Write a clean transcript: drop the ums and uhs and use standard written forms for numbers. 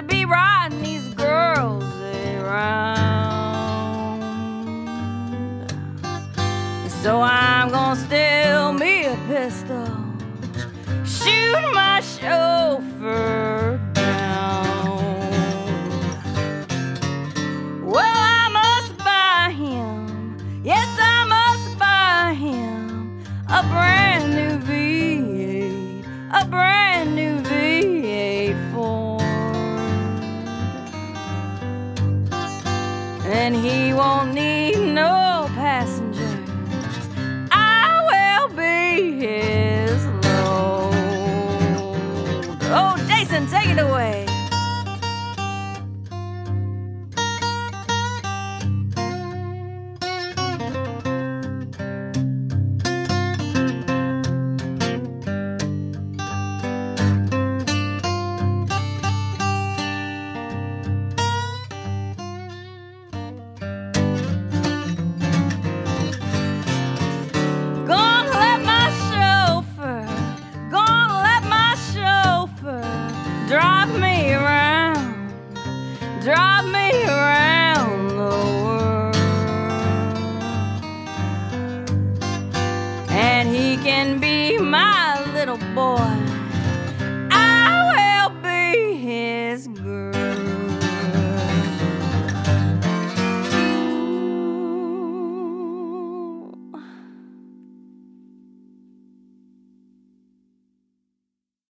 be riding these girls around. So I'm gonna steal me a pistol, shoot my chauffeur down. Well, I must buy him, yes, I must buy him a brand new V8, a brand new V8 Ford. And he won't need no passengers, I will be his load. Oh, Jason, take it away.